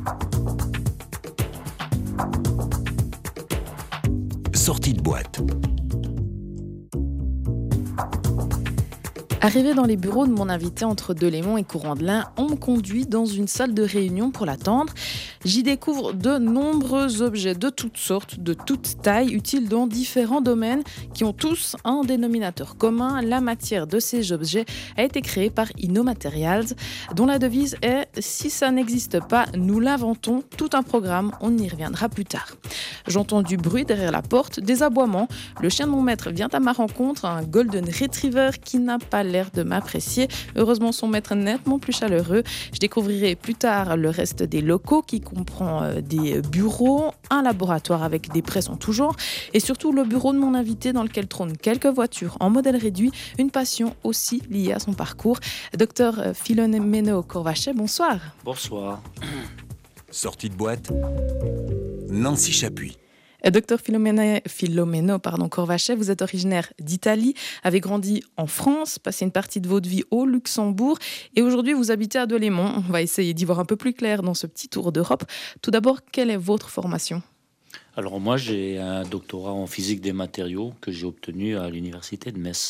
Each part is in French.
Sortie de boîte. Arrivé dans les bureaux de mon invité entre Delémont et Courant-de-Lin, on me conduit dans une salle de réunion pour l'attendre. J'y découvre de nombreux objets de toutes sortes, de toutes tailles, utiles dans différents domaines qui ont tous un dénominateur commun. La matière de ces objets a été créée par InnoMaterials, dont la devise est « Si ça n'existe pas, nous l'inventons ». Tout un programme, on y reviendra plus tard. J'entends du bruit derrière la porte, des aboiements. Le chien de mon maître vient à ma rencontre, un Golden Retriever qui n'a pas l'air de m'apprécier. Heureusement, son maître est nettement plus chaleureux. Je découvrirai plus tard le reste des locaux qui comprend des bureaux, un laboratoire avec des presses en tout genre et surtout le bureau de mon invité dans lequel trônent quelques voitures en modèle réduit, une passion aussi liée à son parcours. Docteur Philomeno Corvachet, bonsoir. Bonsoir. Sortie de boîte. Nancy Chapuis. Docteur Philomeno Corvachet, vous êtes originaire d'Italie, avez grandi en France, passé une partie de votre vie au Luxembourg et aujourd'hui vous habitez à Delémont. On va essayer d'y voir un peu plus clair dans ce petit tour d'Europe. Tout d'abord, quelle est votre formation ? Alors moi j'ai un doctorat en physique des matériaux que j'ai obtenu à l'université de Metz.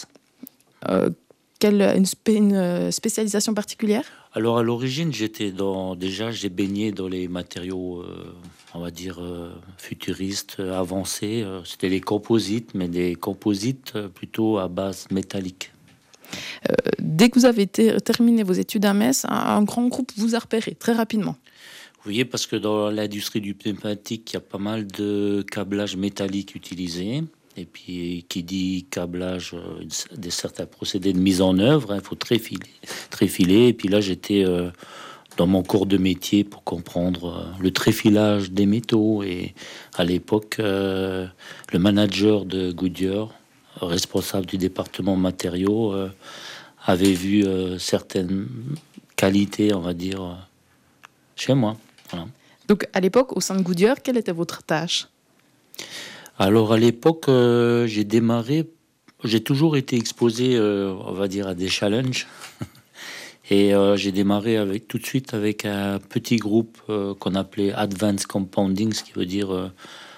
Une spécialisation particulière ? Alors à l'origine j'ai baigné dans les matériaux on va dire futuristes, avancés. C'était les composites, mais des composites plutôt à base métallique. Dès que vous avez terminé vos études à Metz, un grand groupe vous a repéré très rapidement. Vous voyez, parce que dans l'industrie du pneumatique, il y a pas mal de câblage métallique utilisé. Et puis, qui dit câblage, des certains procédés de mise en œuvre, il faut tréfiler. Et puis là, j'étais dans mon cours de métier pour comprendre le tréfilage des métaux. Et à l'époque, le manager de Goodyear, responsable du département matériaux, avait vu certaines qualités, on va dire, chez moi. Voilà. Donc, à l'époque, au sein de Goodyear, quelle était votre tâche ? Alors à l'époque, j'ai toujours été exposé, on va dire, à des challenges. Et j'ai démarré tout de suite avec un petit groupe qu'on appelait Advanced Compounding, ce qui veut dire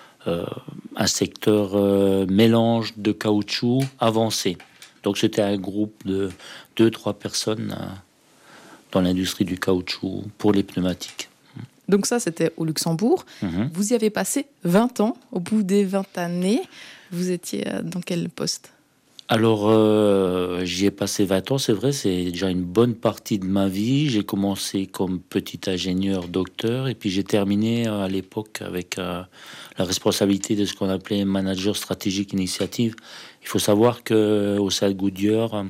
un secteur mélange de caoutchouc avancé. Donc c'était un groupe de 2-3 personnes dans l'industrie du caoutchouc pour les pneumatiques. Donc ça, c'était au Luxembourg. Vous y avez passé 20 ans. Au bout des 20 années, vous étiez dans quel poste ? Alors, j'y ai passé 20 ans, c'est vrai, c'est déjà une bonne partie de ma vie. J'ai commencé comme petit ingénieur docteur et puis j'ai terminé à l'époque avec la responsabilité de ce qu'on appelait manager stratégique initiative. Il faut savoir qu'au sein de Goodyear,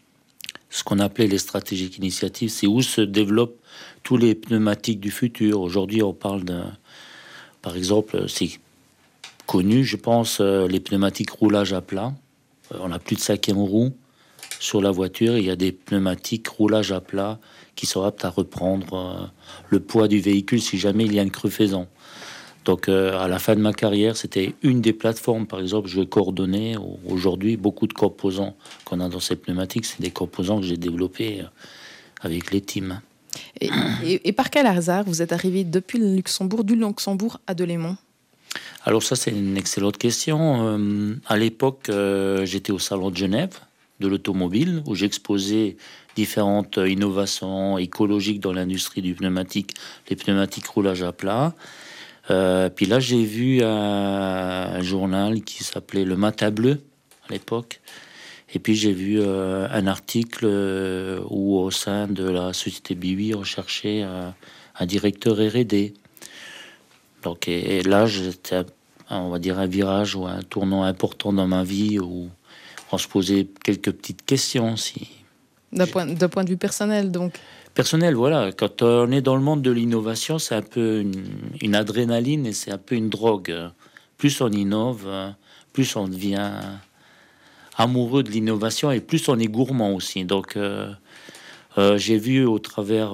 ce qu'on appelait les stratégiques initiatives, c'est où se développent tous les pneumatiques du futur. Aujourd'hui, on parle par exemple, c'est connu, je pense, les pneumatiques roulage à plat. On n'a plus de 5e roue sur la voiture. Il y a des pneumatiques roulage à plat qui sont aptes à reprendre le poids du véhicule si jamais il y a une crevaison. Donc, à la fin de ma carrière, c'était une des plateformes, par exemple, je coordonnais. Aujourd'hui, beaucoup de composants qu'on a dans ces pneumatiques, c'est des composants que j'ai développés avec les teams. Et par quel hasard vous êtes arrivé depuis le Luxembourg, du Luxembourg à Delémont ? Alors ça, c'est une excellente question. À l'époque, j'étais au Salon de Genève de l'automobile, où j'exposais différentes innovations écologiques dans l'industrie du pneumatique, les pneumatiques roulage à plat. Puis là, j'ai vu un journal qui s'appelait Le Matin Bleu à l'époque. Et puis j'ai vu un article où au sein de la société Biwi, on cherchait un directeur R&D. Donc, et là, j'étais, on va dire, un virage ou un tournant important dans ma vie où on se posait quelques petites questions. D'un point de vue personnel, donc. Personnel, voilà. Quand on est dans le monde de l'innovation, c'est un peu une adrénaline et c'est un peu une drogue. Plus on innove, plus on devient amoureux de l'innovation et plus on est gourmand aussi. Donc, j'ai vu au travers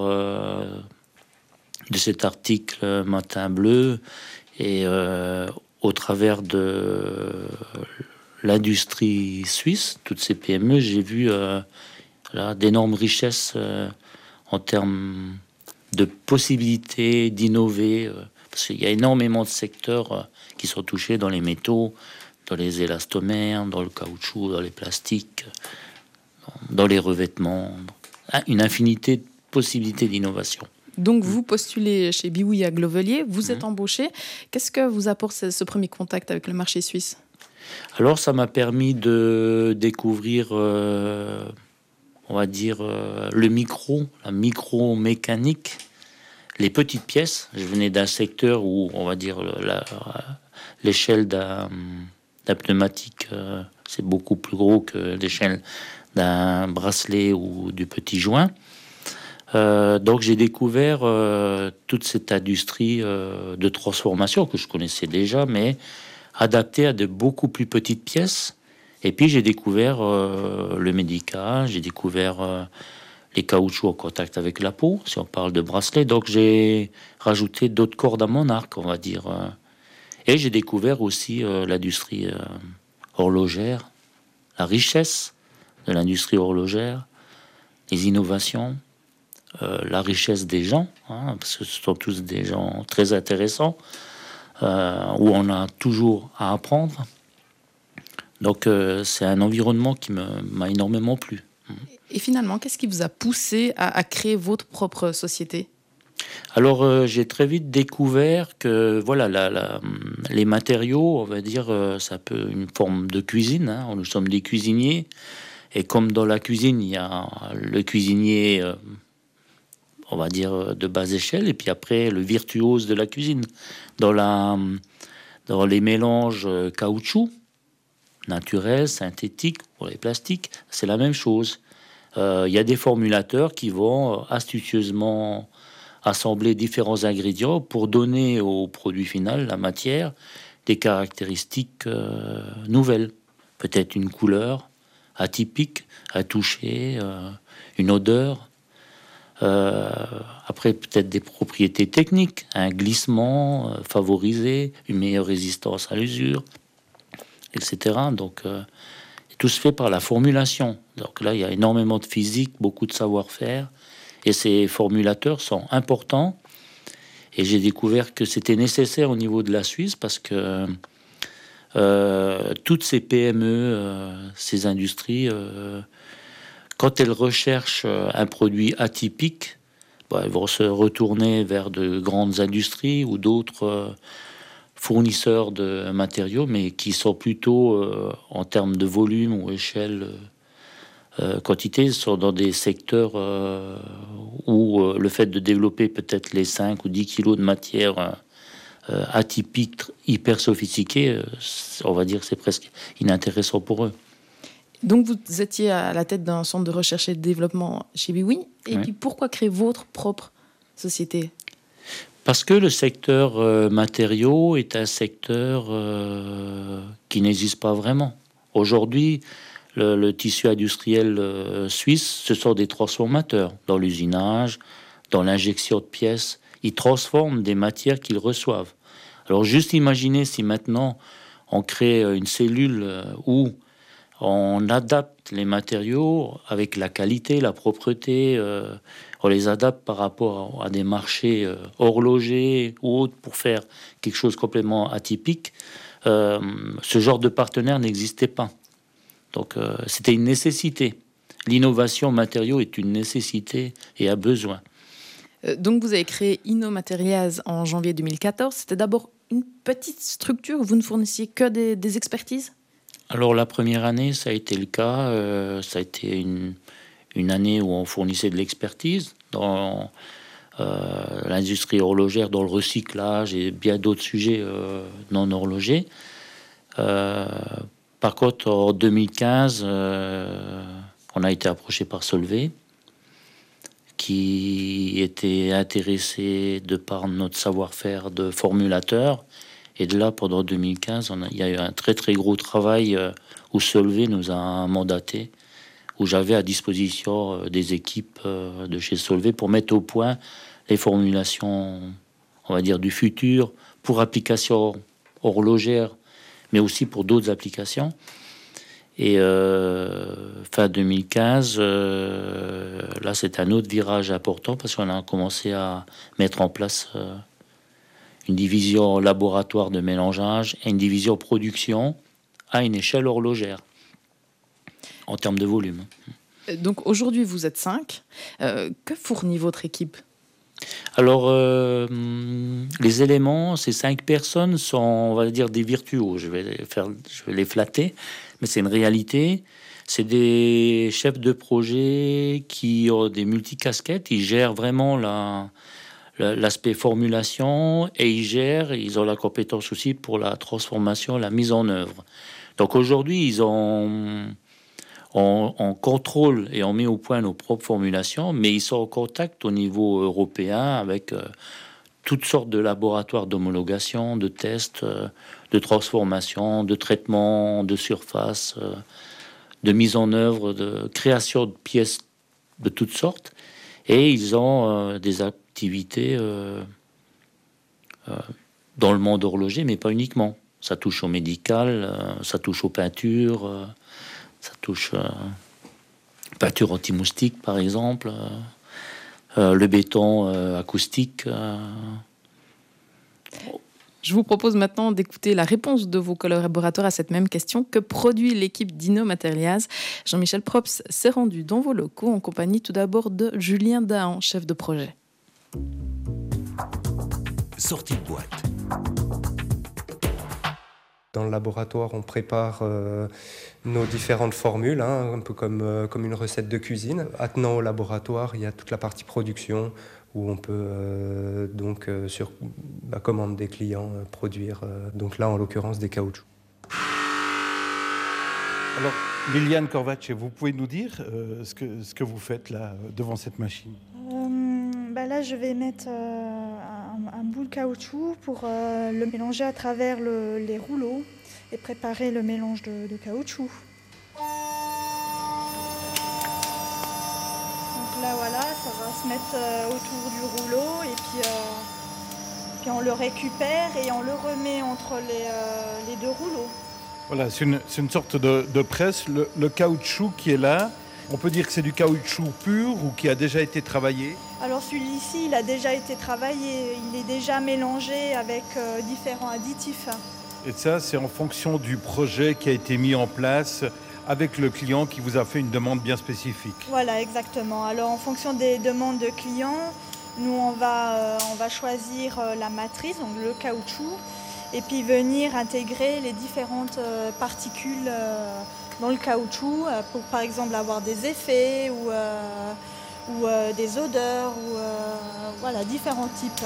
de cet article Matin Bleu et au travers de l'industrie suisse, toutes ces PME, j'ai vu d'énormes richesses en termes de possibilités d'innover, parce qu'il y a énormément de secteurs qui sont touchés dans les métaux, dans les élastomères, dans le caoutchouc, dans les plastiques, dans les revêtements, une infinité de possibilités d'innovation. Donc vous postulez chez Biouy à Glovelier, vous êtes embauché. Qu'est-ce que vous apporte ce premier contact avec le marché suisse ? Alors ça m'a permis de découvrir, on va dire, la micro-mécanique, les petites pièces. Je venais d'un secteur où, on va dire, l'échelle d'un pneumatique, c'est beaucoup plus gros que l'échelle d'un bracelet ou du petit joint. Donc j'ai découvert toute cette industrie de transformation que je connaissais déjà, mais adaptée à de beaucoup plus petites pièces. Et puis j'ai découvert le médical, j'ai découvert les caoutchoucs en contact avec la peau, si on parle de bracelet. Donc j'ai rajouté d'autres cordes à mon arc, on va dire. Et j'ai découvert aussi l'industrie horlogère, la richesse de l'industrie horlogère, les innovations. La richesse des gens, parce que ce sont tous des gens très intéressants, où on a toujours à apprendre. Donc c'est un environnement qui m'a énormément plu. Et finalement, qu'est-ce qui vous a poussé à créer votre propre société ? Alors j'ai très vite découvert que voilà, les matériaux, on va dire, ça peut une forme de cuisine. Nous sommes des cuisiniers, et comme dans la cuisine, il y a le cuisinier... on va dire de bas échelle, et puis après le virtuose de la cuisine. Dans les mélanges caoutchouc, naturels, synthétiques, pour les plastiques, c'est la même chose. Il y a des formulateurs qui vont astucieusement assembler différents ingrédients pour donner au produit final, la matière, des caractéristiques nouvelles. Peut-être une couleur atypique, un toucher, une odeur. Après peut-être des propriétés techniques, un glissement favorisé, une meilleure résistance à l'usure, etc. Donc tout se fait par la formulation. Donc là il y a énormément de physique, beaucoup de savoir-faire, et ces formulateurs sont importants. Et j'ai découvert que c'était nécessaire au niveau de la Suisse, parce que toutes ces PME, ces industries, quand elles recherchent un produit atypique, elles vont se retourner vers de grandes industries ou d'autres fournisseurs de matériaux, mais qui sont plutôt, en termes de volume ou échelle, quantité, sont dans des secteurs où le fait de développer peut-être les 5 ou 10 kilos de matière atypique, hyper sophistiquée, on va dire que c'est presque inintéressant pour eux. Donc vous étiez à la tête d'un centre de recherche et de développement chez Biouy, et puis pourquoi créer votre propre société ? Parce que le secteur matériaux est un secteur qui n'existe pas vraiment. Aujourd'hui, le tissu industriel suisse, ce sont des transformateurs dans l'usinage, dans l'injection de pièces. Ils transforment des matières qu'ils reçoivent. Alors juste imaginez si maintenant on crée une cellule où on adapte les matériaux avec la qualité, la propreté, on les adapte par rapport à des marchés horlogers ou autres pour faire quelque chose complètement atypique. Ce genre de partenaire n'existait pas. Donc c'était une nécessité. L'innovation matériaux est une nécessité et un besoin. Donc vous avez créé InnoMaterials en janvier 2014. C'était d'abord une petite structure, vous ne fournissiez que des expertises ? Alors la première année, ça a été le cas. Ça a été une année où on fournissait de l'expertise dans l'industrie horlogère, dans le recyclage et bien d'autres sujets non horlogers. Par contre, en 2015, on a été approché par Solvay, qui était intéressé de par notre savoir-faire de formulateur. Et de là, pendant 2015, il y a eu un très très gros travail où Solvay nous a mandaté, où j'avais à disposition des équipes de chez Solvay pour mettre au point les formulations, on va dire, du futur pour applications horlogères, mais aussi pour d'autres applications. Et fin 2015, là c'est un autre virage important parce qu'on a commencé à mettre en place une division laboratoire de mélangeage et une division production à une échelle horlogère en termes de volume. Donc aujourd'hui, vous êtes 5. Que fournit votre équipe ? Alors, les éléments, ces 5 personnes sont, on va dire, des virtuos. Je vais les flatter, mais c'est une réalité. C'est des chefs de projet qui ont des multicasquettes. Ils gèrent vraiment l'aspect formulation et ils ont la compétence aussi pour la transformation, la mise en œuvre. Donc aujourd'hui, on contrôle et on met au point nos propres formulations, mais ils sont en contact au niveau européen avec toutes sortes de laboratoires d'homologation, de tests, de transformation, de traitement de surface, de mise en œuvre, de création de pièces de toutes sortes. Et ils ont des activités dans le monde horloger, mais pas uniquement. Ça touche au médical, ça touche aux peintures, ça touche peinture anti-moustique, par exemple, le béton acoustique. Je vous propose maintenant d'écouter la réponse de vos collaborateurs à cette même question. Que produit l'équipe d'Inno Materials ? Jean-Michel Props s'est rendu dans vos locaux en compagnie tout d'abord de Julien Dahan, chef de projet. Sortie de boîte. Dans le laboratoire, on prépare nos différentes formules, un peu comme une recette de cuisine. Attenant au laboratoire, il y a toute la partie production où on peut sur la commande des clients produire, donc là en l'occurrence des caoutchoucs. Alors Liliane Corvatche, vous pouvez nous dire ce que vous faites là devant cette machine ? Là je vais mettre un bout de caoutchouc pour le mélanger à travers les rouleaux et préparer le mélange de caoutchouc. Donc là voilà, ça va se mettre autour du rouleau et puis on le récupère et on le remet entre les deux rouleaux. Voilà, c'est une sorte de presse. Le caoutchouc qui est là, on peut dire que c'est du caoutchouc pur ou qui a déjà été travaillé ? Alors celui-ci, il a déjà été travaillé, il est déjà mélangé avec différents additifs. Et ça, c'est en fonction du projet qui a été mis en place avec le client qui vous a fait une demande bien spécifique. Voilà, exactement. Alors en fonction des demandes de clients, nous on va choisir la matrice, donc le caoutchouc, et puis venir intégrer les différentes particules dans le caoutchouc pour par exemple avoir des effets ou des odeurs, ou différents types.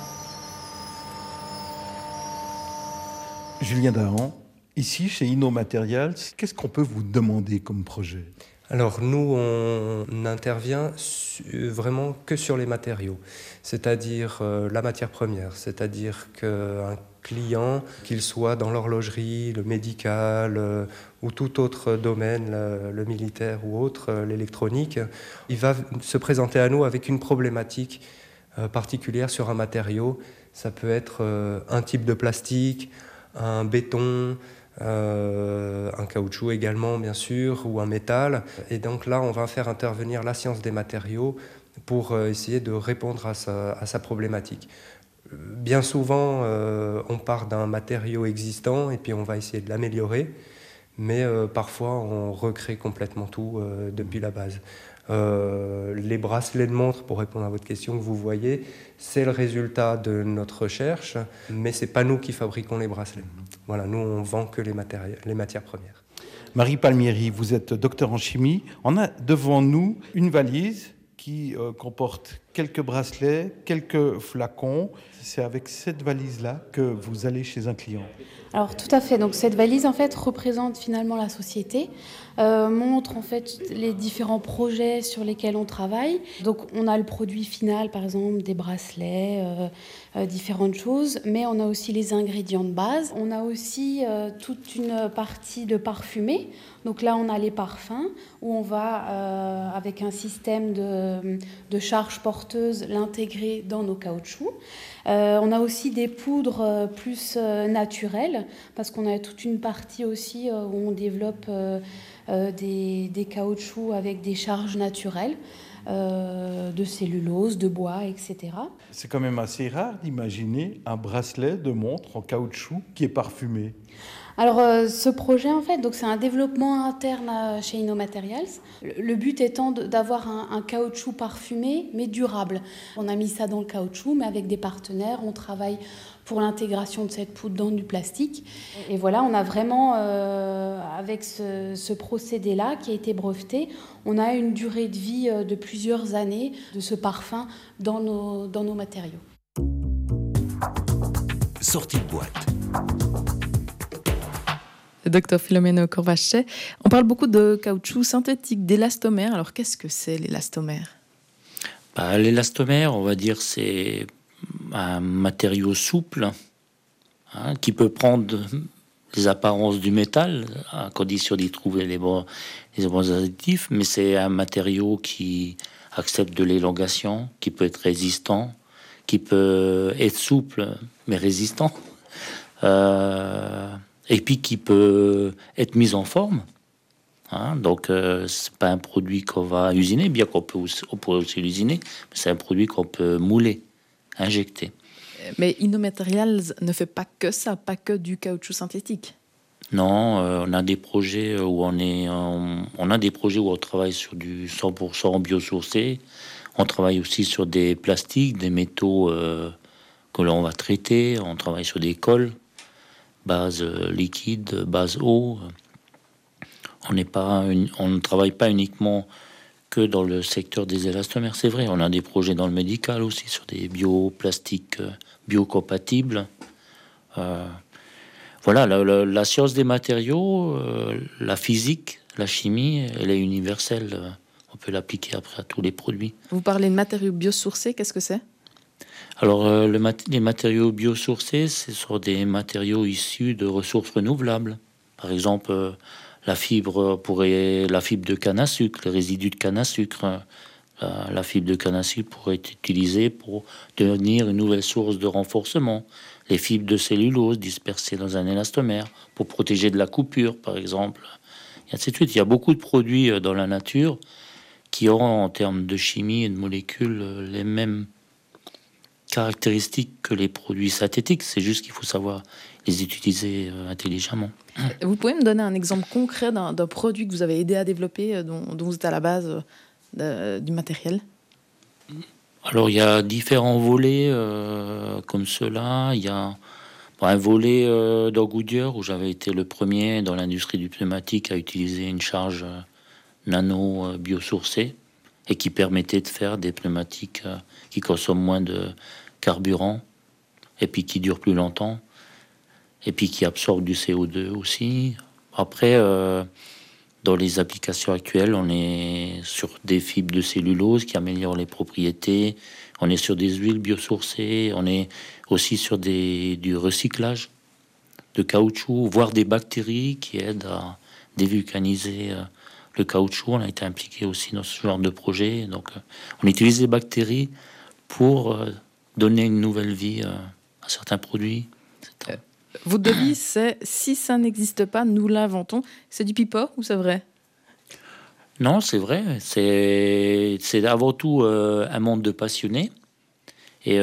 Julien Dahan, ici chez Inno Materials, qu'est-ce qu'on peut vous demander comme projet ? Alors nous, on n'intervient vraiment que sur les matériaux, c'est-à-dire la matière première, c'est-à-dire qu'un client, qu'il soit dans l'horlogerie, le médical ou tout autre domaine, le militaire ou autre, l'électronique, il va se présenter à nous avec une problématique particulière sur un matériau. Ça peut être un type de plastique, un béton, un caoutchouc également bien sûr, ou un métal. Et donc là, on va faire intervenir la science des matériaux pour essayer de répondre à sa problématique. Bien souvent, on part d'un matériau existant et puis on va essayer de l'améliorer, mais parfois on recrée complètement tout depuis la base. Les bracelets de montre, pour répondre à votre question que vous voyez, c'est le résultat de notre recherche, mais c'est pas nous qui fabriquons les bracelets. Voilà, nous on vend que les matières premières. Marie Palmieri, vous êtes docteur en chimie. On a devant nous une valise qui comporte quelques bracelets, quelques flacons. C'est avec cette valise-là que vous allez chez un client. Alors tout à fait, donc cette valise en fait représente finalement la société, montre en fait les différents projets sur lesquels on travaille. Donc on a le produit final, par exemple des bracelets, différentes choses, mais on a aussi les ingrédients de base. On a aussi toute une partie de parfumé. Donc là on a les parfums où on va avec un système de charge portée porteuse l'intégrer dans nos caoutchoucs. On a aussi des poudres plus naturelles, parce qu'on a toute une partie aussi où on développe des caoutchoucs avec des charges naturelles, de cellulose, de bois, etc. C'est quand même assez rare d'imaginer un bracelet de montre en caoutchouc qui est parfumé. Alors, ce projet, en fait, donc c'est un développement interne chez InnoMaterials. Le but étant d'avoir un caoutchouc parfumé, mais durable. On a mis ça dans le caoutchouc, mais avec des partenaires. On travaille pour l'intégration de cette poudre dans du plastique. Et voilà, on a vraiment, avec ce procédé-là qui a été breveté, on a une durée de vie de plusieurs années de ce parfum dans nos matériaux. Sortie de boîte. Docteur Philomène Corvachet, on parle beaucoup de caoutchouc synthétique, d'élastomère. Alors, qu'est-ce que c'est l'élastomère ? L'élastomère, on va dire, c'est un matériau souple qui peut prendre les apparences du métal, à condition d'y trouver les bons additifs, mais c'est un matériau qui accepte de l'élongation, qui peut être résistant, qui peut être souple, mais résistant. Et puis qui peut être mis en forme. Donc, c'est pas un produit qu'on va usiner, bien qu'on pourrait aussi l'usiner, mais c'est un produit qu'on peut mouler, injecter. Mais InnoMaterials ne fait pas que ça, pas que du caoutchouc synthétique. Non, on a des projets où on travaille sur du 100% biosourcé. On travaille aussi sur des plastiques, des métaux que l'on va traiter. On travaille sur des cols, base liquide, base eau. On ne travaille pas uniquement que dans le secteur des élastomères, c'est vrai. On a des projets dans le médical aussi, sur des bioplastiques biocompatibles. Voilà, la science des matériaux, la physique, la chimie, elle est universelle. On peut l'appliquer après à tous les produits. Vous parlez de matériaux biosourcés, qu'est-ce que c'est ? Alors, les matériaux biosourcés, ce sont des matériaux issus de ressources renouvelables. Par exemple, la fibre de canne à sucre, les résidus de canne à sucre. La fibre de canne à sucre pourrait être utilisée pour devenir une nouvelle source de renforcement. Les fibres de cellulose dispersées dans un élastomère pour protéger de la coupure, par exemple. Et ainsi de suite. Il y a beaucoup de produits dans la nature qui auront, en termes de chimie et de molécules, les mêmes caractéristiques que les produits synthétiques. C'est juste qu'il faut savoir les utiliser intelligemment. Vous pouvez me donner un exemple concret d'un produit que vous avez aidé à développer, dont vous êtes à la base du matériel ? Alors, il y a différents volets comme cela. Il y a un volet dans Goodyear où j'avais été le premier dans l'industrie du pneumatique à utiliser une charge nano biosourcée et qui permettait de faire des pneumatiques qui consomment moins de carburant et puis qui durent plus longtemps et puis qui absorbent du CO2 aussi. Après, dans les applications actuelles, on est sur des fibres de cellulose qui améliorent les propriétés. On est sur des huiles biosourcées. On est aussi sur du recyclage de caoutchouc, voire des bactéries qui aident à dévulcaniser le caoutchouc. On a été impliqué aussi dans ce genre de projet. Donc, on utilise les bactéries pour donner une nouvelle vie à certains produits. Votre devise, c'est « Si ça n'existe pas, nous l'inventons ». C'est du pipeau ou c'est vrai ? Non, c'est vrai. C'est avant tout un monde de passionnés. Et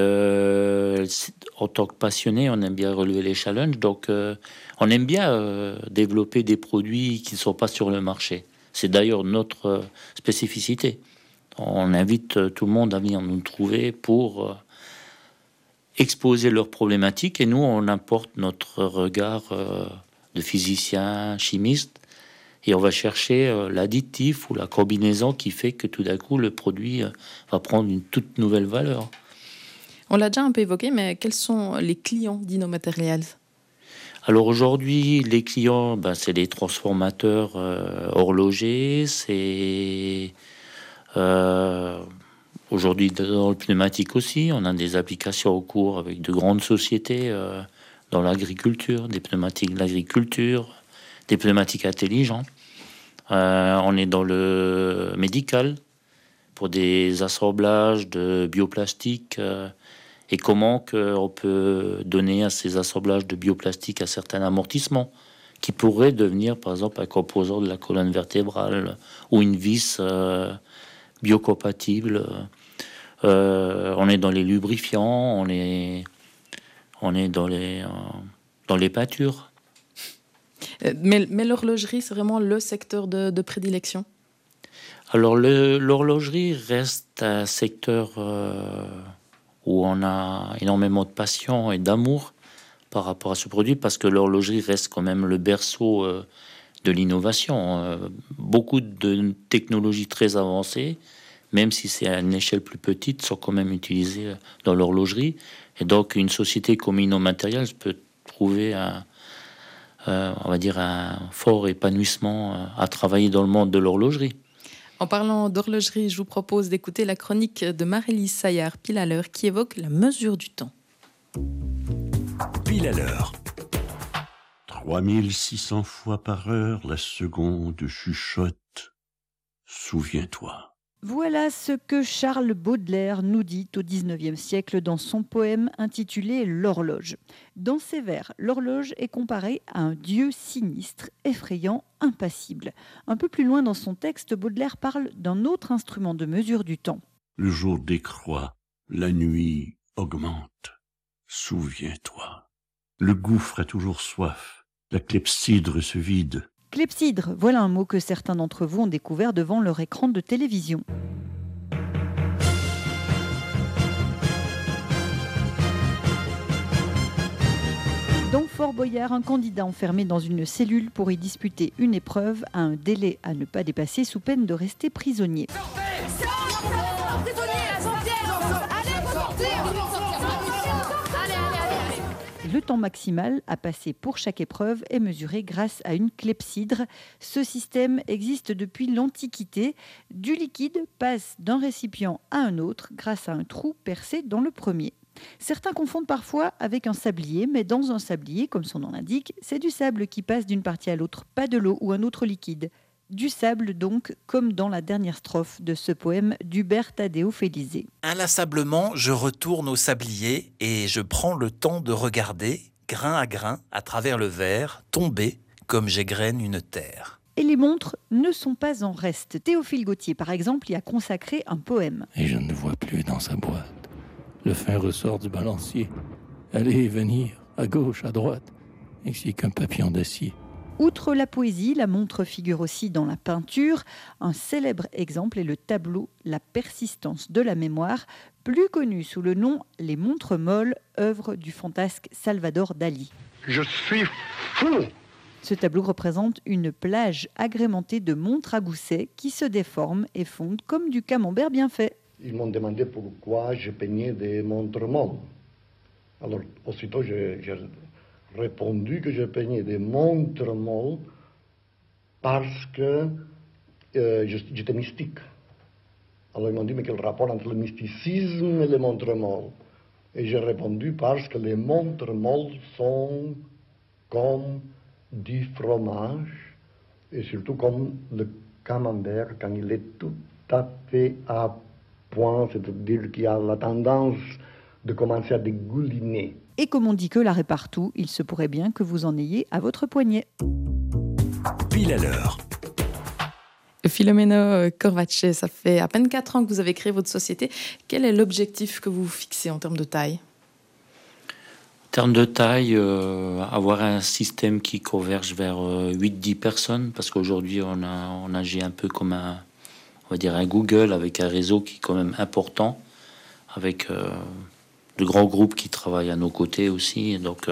en tant que passionné, on aime bien relever les challenges. Donc, on aime bien développer des produits qui ne sont pas sur le marché. C'est d'ailleurs notre spécificité. On invite tout le monde à venir nous trouver pour exposer leurs problématiques et nous, on apporte notre regard de physicien, chimiste et on va chercher l'additif ou la combinaison qui fait que tout d'un coup, le produit va prendre une toute nouvelle valeur. On l'a déjà un peu évoqué, mais quels sont les clients d'InnoMaterials ? Alors aujourd'hui, les clients, c'est des transformateurs horlogers, c'est... Aujourd'hui, dans le pneumatique aussi, on a des applications au cours avec de grandes sociétés dans l'agriculture, des pneumatiques de l'agriculture, des pneumatiques intelligents. On est dans le médical, pour des assemblages de bioplastique et comment on peut donner à ces assemblages de bioplastique un certain amortissement qui pourrait devenir par exemple un composant de la colonne vertébrale ou une vis biocompatible. On est dans les lubrifiants, on est dans les peintures. Mais l'horlogerie, c'est vraiment le secteur de prédilection? Alors l'horlogerie reste un secteur où on a énormément de passion et d'amour par rapport à ce produit, parce que l'horlogerie reste quand même le berceau de l'innovation. Beaucoup de technologies très avancées, même si c'est à une échelle plus petite, sont quand même utilisées dans l'horlogerie. Et donc une société comme Inomatérials peut trouver on va dire un fort épanouissement à travailler dans le monde de l'horlogerie. En parlant d'horlogerie, je vous propose d'écouter la chronique de Marie-Lise Saillard, Pile à l'heure, qui évoque la mesure du temps. Pile à l'heure. 3600 fois par heure, la seconde chuchote. Souviens-toi. Voilà ce que Charles Baudelaire nous dit au XIXe siècle dans son poème intitulé « L'horloge ». Dans ses vers, l'horloge est comparée à un dieu sinistre, effrayant, impassible. Un peu plus loin dans son texte, Baudelaire parle d'un autre instrument de mesure du temps. Le jour décroît, la nuit augmente. Souviens-toi. Le gouffre a toujours soif, la clepsydre se vide. Clepsydre, voilà un mot que certains d'entre vous ont découvert devant leur écran de télévision. Dans Fort Boyard, un candidat enfermé dans une cellule pour y disputer une épreuve a un délai à ne pas dépasser sous peine de rester prisonnier. Le temps maximal à passer pour chaque épreuve est mesuré grâce à une clepsydre. Ce système existe depuis l'Antiquité. Du liquide passe d'un récipient à un autre grâce à un trou percé dans le premier. Certains confondent parfois avec un sablier, mais dans un sablier, comme son nom l'indique, c'est du sable qui passe d'une partie à l'autre, pas de l'eau ou un autre liquide. Du sable donc, comme dans la dernière strophe de ce poème d'Hubert Taddeo Félizé. Inlassablement, je retourne au sablier et je prends le temps de regarder, grain à grain, à travers le verre, tomber comme j'égrène une terre. Et les montres ne sont pas en reste. Théophile Gautier, par exemple, y a consacré un poème. Et je ne vois plus dans sa boîte le fin ressort du balancier, aller et venir, à gauche, à droite, ainsi qu'un papillon d'acier. Outre la poésie, la montre figure aussi dans la peinture. Un célèbre exemple est le tableau « La persistance de la mémoire », plus connu sous le nom « Les montres molles », œuvre du fantasque Salvador Dali. Je suis fou! Ce tableau représente une plage agrémentée de montres à gousset qui se déforment et fondent comme du camembert bien fait. Ils m'ont demandé pourquoi je peignais des montres molles. Alors, aussitôt, j'ai répondu que je peignais des montres molles parce que j'étais mystique. Alors, ils m'ont dit, mais quel rapport entre le mysticisme et les montres molles? Et j'ai répondu, parce que les montres molles sont comme du fromage et surtout comme le camembert quand il est tout à fait à point, c'est-à-dire qu'il a la tendance de commencer à dégouliner. Et comme on dit que l'art est partout, il se pourrait bien que vous en ayez à votre poignet. Pile à l'heure. Filomena Corvace, ça fait à peine 4 ans que vous avez créé votre société. Quel est l'objectif que vous fixez en termes de taille? En termes de taille, avoir un système qui converge vers 8-10 personnes, parce qu'aujourd'hui on agit un peu comme on va dire un Google, avec un réseau qui est quand même important, avec de grands groupes qui travaillent à nos côtés aussi. Donc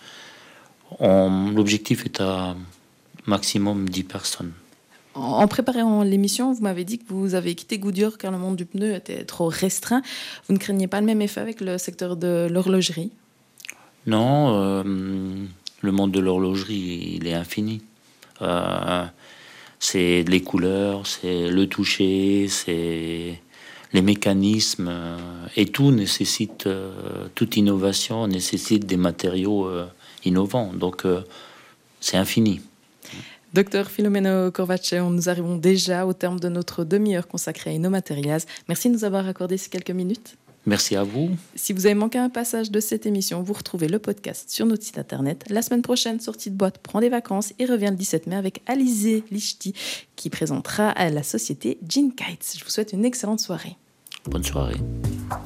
l'objectif est à maximum 10 personnes. En préparant l'émission, vous m'avez dit que vous avez quitté Goodyear car le monde du pneu était trop restreint. Vous ne craignez pas le même effet avec le secteur de l'horlogerie? Non, le monde de l'horlogerie, il est infini. C'est les couleurs, c'est le toucher, c'est les mécanismes, et tout nécessite, toute innovation nécessite des matériaux innovants. Donc, c'est infini. Docteur Filomeno Corvace, nous arrivons déjà au terme de notre demi-heure consacrée à InnoMaterials. Merci de nous avoir accordé ces quelques minutes. Merci à vous. Si vous avez manqué un passage de cette émission, vous retrouvez le podcast sur notre site internet. La semaine prochaine, Sortie de boîte prend des vacances et revient le 17 mai avec Alizé Lichty qui présentera à la société Gene Kites. Je vous souhaite une excellente soirée. Bonne soirée.